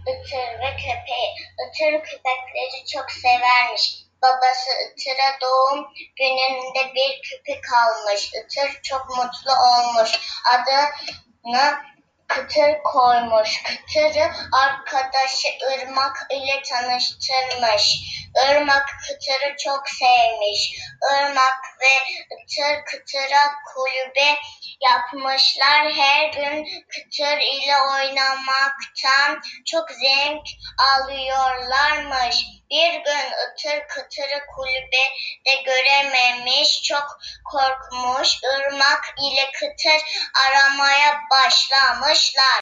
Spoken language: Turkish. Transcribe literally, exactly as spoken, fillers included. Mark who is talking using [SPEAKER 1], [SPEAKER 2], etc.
[SPEAKER 1] Itır ve köpeği. Itır köpekleri çok severmiş. Babası Itır'a doğum gününde bir köpek almış. Itır çok mutlu olmuş. Adını Kıtır koymuş. Kıtır'ı arkadaşı Irmak ile tanıştırmış. Irmak Kıtır'ı çok sevmiş. Irmak ve Itır Kıtır'a kulübe yapmışlar. Her gün Kıtır ile oynamaktan çok zevk alıyorlarmış. Bir gün Itır Kıtır'ı kulübede görememiş, çok korkmuş. Irmak ile Kıtır aramaya başlamışlar.